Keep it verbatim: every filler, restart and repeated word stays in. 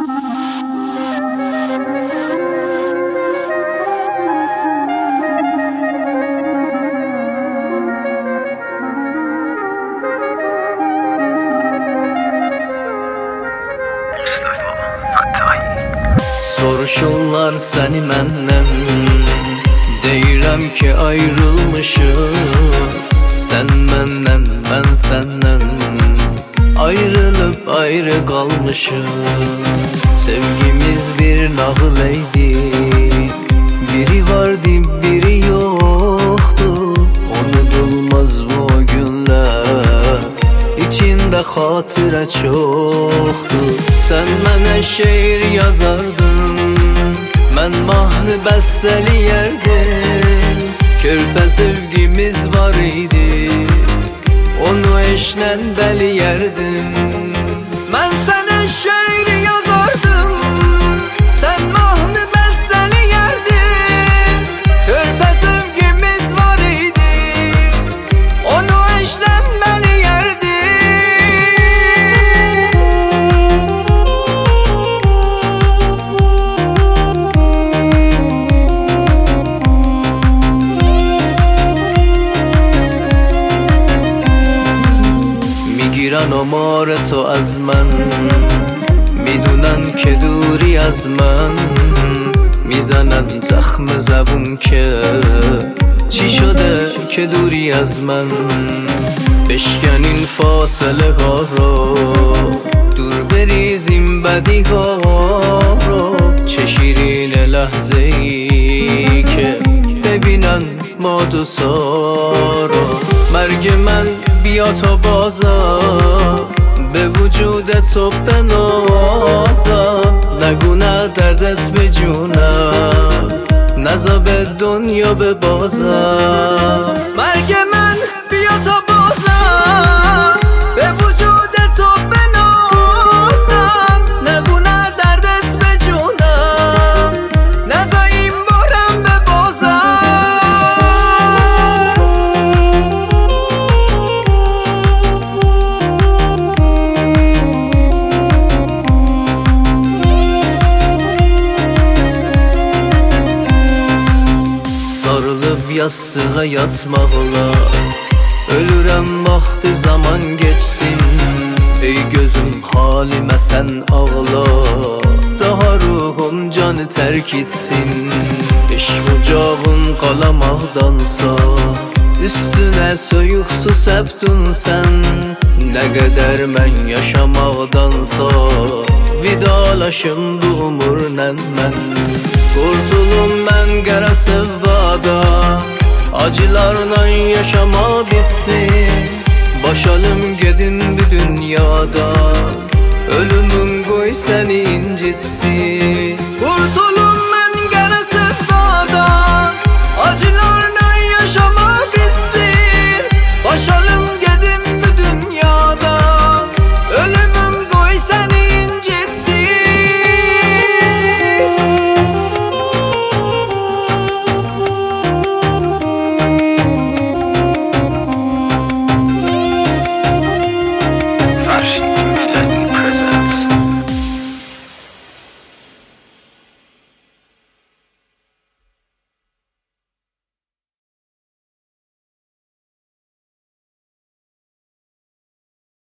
Soruşurlar səni məndən, deyirəm ki ayrılmışıq. Sən məndən, mən səndən ayrılıb ayrı qalmışıq. Sevgimiz bir nağıl eydi, biri vardı biri yoxdu. Unudulmaz bu günlər, içində xatirə çoxdur. Sən mənə şeir yazardın, mən mahnı bəstələyərdim. Körpə sevgimiz var idi, onu eşlə bəliyərdim. Mən sənə şeir yazardım, sən mahnı bəstələyərdin. Körpə sevgimiz var idi, onu eşlə bəliyərdin. میگیرن آمار تو از من، میدونن که دوری از من. میزنن زخم زبون که چی شده که دوری از من. بشکن این فاصله ها رو، دور بریزیم بدی ها رو. چه شیرین لحظه ای که ببینن ما دو سارو. مرگ من بیا تا بازم، به وجود تو بنازم. نگو نه دردت به جونم، نزا به دنیا ببازم. مرگ من بیا تا بازم، به وجود تو بنازم. نگو نه دردت به جونم، نزا این بارم ببازم. Sarılıp yastığa yatmaqla, ölürəm vaxtı zaman geçsin. Ey gözüm halimə sən ağla, daha ruhum canı tərk etsin. Eşq ocağın qalamaqdansa, üstünə soyuq su səpdin sən. Nə qədər mən yaşamaqdansa, vidalaşım bu umurla mən. Qurtulum mən qara sevdada, acılarla yaşama bitsin. Başalım gedin bu dünyada, ölümün qoy səni incitsin.